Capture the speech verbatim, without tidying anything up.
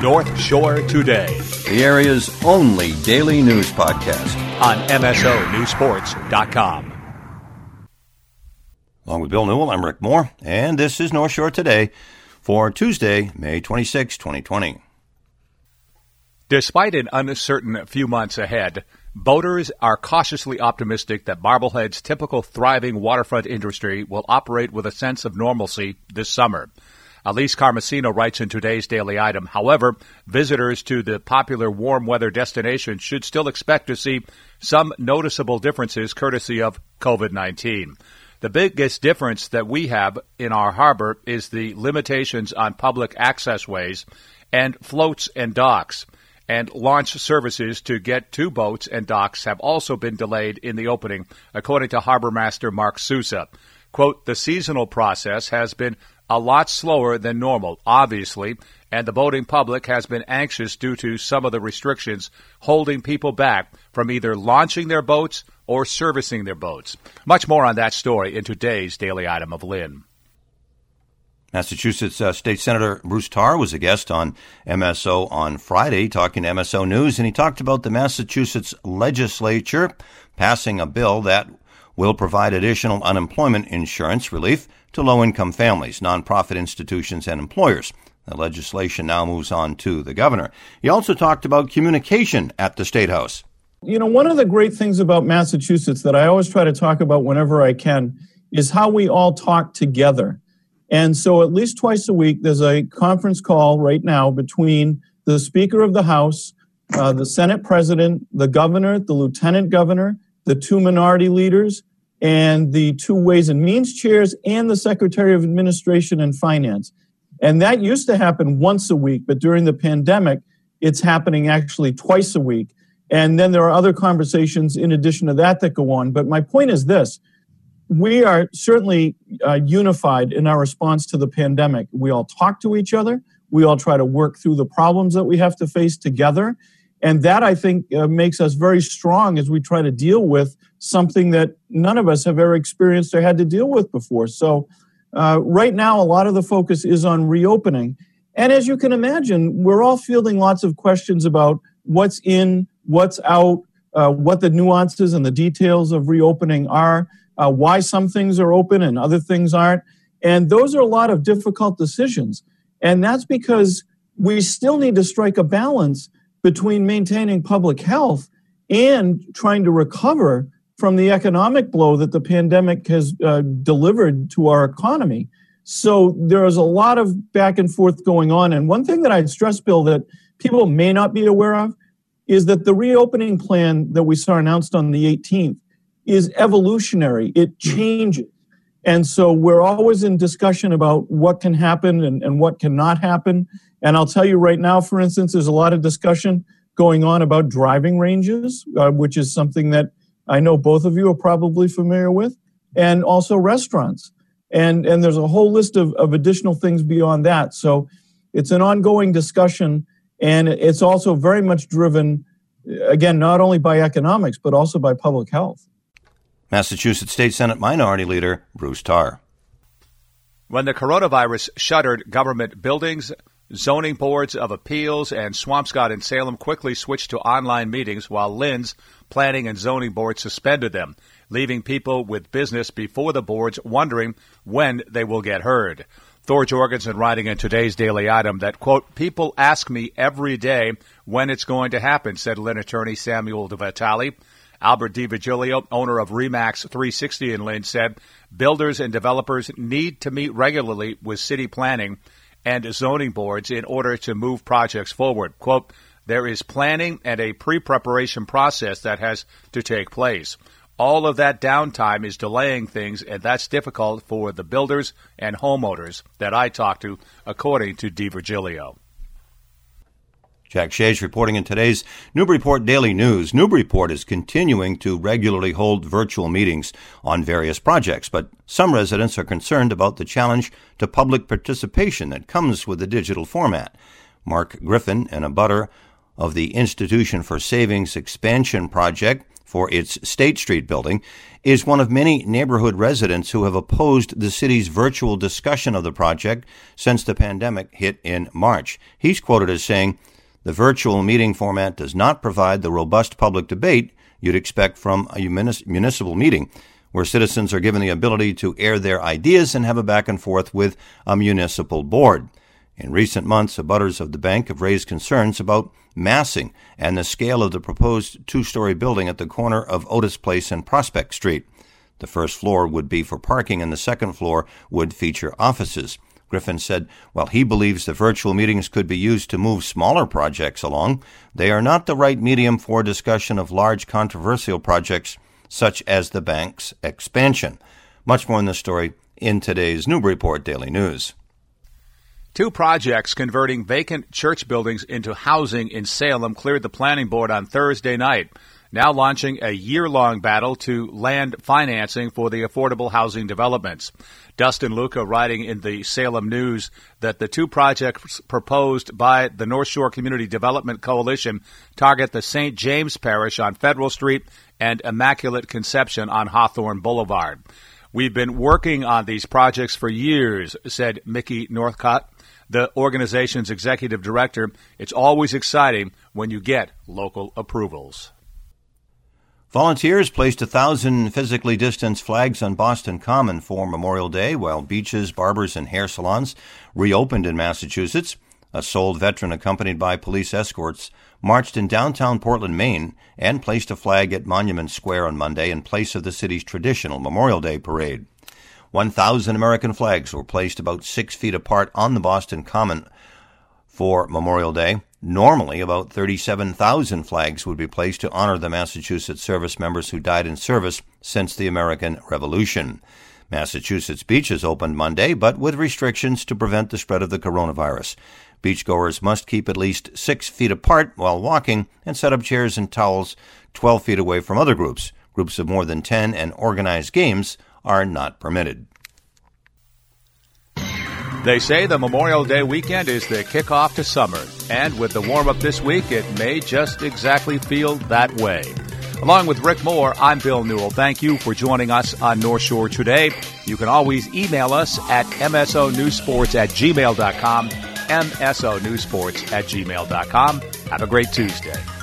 North Shore Today, the area's only daily news podcast on M S O News Sports dot com. Along with Bill Newell, I'm Rick Moore, and this is North Shore Today for Tuesday, May twenty-sixth, twenty twenty. Despite an uncertain few months ahead, boaters are cautiously optimistic that Marblehead's typical thriving waterfront industry will operate with a sense of normalcy this summer. Elise Carmesino writes in today's Daily Item, however, visitors to the popular warm weather destination should still expect to see some noticeable differences courtesy of covid nineteen. The biggest difference that we have in our harbor is the limitations on public access ways and floats and docks. And launch services to get to boats and docks have also been delayed in the opening, according to Harbor Master Mark Sousa. Quote, the seasonal process has been a lot slower than normal, obviously, and the boating public has been anxious due to some of the restrictions holding people back from either launching their boats or servicing their boats. Much more on that story in today's Daily Item of Lynn. Massachusetts uh, State Senator Bruce Tarr was a guest on M S O on Friday, talking to M S O News, and he talked about the Massachusetts legislature passing a bill that will provide additional unemployment insurance relief to low-income families, nonprofit institutions, and employers. The legislation now moves on to the governor. He also talked about communication at the State House. You know, one of the great things about Massachusetts that I always try to talk about whenever I can is how we all talk together. And so at least twice a week, there's a conference call right now between the Speaker of the House, uh, the Senate President, the Governor, the Lieutenant Governor, the two minority leaders, and the two Ways and Means chairs, and the Secretary of Administration and Finance. And that used to happen once a week, but during the pandemic, it's happening actually twice a week. And then there are other conversations in addition to that that go on. But my point is this. We are certainly uh, unified in our response to the pandemic. We all talk to each other. We all try to work through the problems that we have to face together. And that, I think, uh, makes us very strong as we try to deal with something that none of us have ever experienced or had to deal with before. So uh, right now, a lot of the focus is on reopening. And as you can imagine, we're all fielding lots of questions about what's in, what's out, uh, what the nuances and the details of reopening are. Uh, why some things are open and other things aren't. And those are a lot of difficult decisions. And that's because we still need to strike a balance between maintaining public health and trying to recover from the economic blow that the pandemic has uh, delivered to our economy. So there is a lot of back and forth going on. And one thing that I'd stress, Bill, that people may not be aware of is that the reopening plan that we saw announced on the eighteenth is evolutionary. It changes. And so we're always in discussion about what can happen and, and what cannot happen. And I'll tell you right now, for instance, there's a lot of discussion going on about driving ranges, uh, which is something that I know both of you are probably familiar with, and also restaurants. And, and there's a whole list of, of additional things beyond that. So it's an ongoing discussion, and it's also very much driven, again, not only by economics, but also by public health. Massachusetts State Senate Minority Leader Bruce Tarr. When the coronavirus shuttered government buildings, zoning boards of appeals and Swampscott and Salem quickly switched to online meetings, while Lynn's planning and zoning board suspended them, leaving people with business before the boards wondering when they will get heard. Thor Jorgensen writing in today's Daily Item that, quote, people ask me every day when it's going to happen, said Lynn attorney Samuel DeVitale. Albert DiVigilio, owner of Remax three sixty in Lynn, said builders and developers need to meet regularly with city planning and zoning boards in order to move projects forward. Quote, there is planning and a pre-preparation process that has to take place. All of that downtime is delaying things, and that's difficult for the builders and homeowners that I talked to, according to DiVigilio. Jack Shage reporting in today's Newburyport Daily News. Newburyport is continuing to regularly hold virtual meetings on various projects, but some residents are concerned about the challenge to public participation that comes with the digital format. Mark Griffin, an abutter of the Institution for Savings expansion project for its State Street building, is one of many neighborhood residents who have opposed the city's virtual discussion of the project since the pandemic hit in March. He's quoted as saying, "The virtual meeting format does not provide the robust public debate you'd expect from a municipal meeting, where citizens are given the ability to air their ideas and have a back and forth with a municipal board." In recent months, abutters of the bank have raised concerns about massing and the scale of the proposed two-story building at the corner of Otis Place and Prospect Street. The first floor would be for parking and the second floor would feature offices. Griffin said, while he believes the virtual meetings could be used to move smaller projects along, they are not the right medium for discussion of large controversial projects such as the bank's expansion. Much more in this story in today's Newburyport Daily News. Two projects converting vacant church buildings into housing in Salem cleared the planning board on Thursday night, now launching a year-long battle to land financing for the affordable housing developments. Dustin Luca writing in the Salem News that the two projects proposed by the North Shore Community Development Coalition target the Saint James Parish on Federal Street and Immaculate Conception on Hawthorne Boulevard. "We've been working on these projects for years," said Mickey Northcott, the organization's executive director. "It's always exciting when you get local approvals." Volunteers placed a thousand physically distanced flags on Boston Common for Memorial Day, while beaches, barbers, and hair salons reopened in Massachusetts. A Sold veteran accompanied by police escorts marched in downtown Portland, Maine, and placed a flag at Monument Square on Monday in place of the city's traditional Memorial Day parade. one thousand American flags were placed about six feet apart on the Boston Common for Memorial Day. Normally, about thirty-seven thousand flags would be placed to honor the Massachusetts service members who died in service since the American Revolution. Massachusetts beaches opened Monday, but with restrictions to prevent the spread of the coronavirus. Beachgoers must keep at least six feet apart while walking and set up chairs and towels twelve feet away from other groups. Groups of more than ten and organized games are not permitted. They say the Memorial Day weekend is the kickoff to summer, and with the warm-up this week, it may just exactly feel that way. Along with Rick Moore, I'm Bill Newell. Thank you for joining us on North Shore Today. You can always email us at m s o news sports at gmail dot com, m s o news sports at gmail dot com. Have a great Tuesday.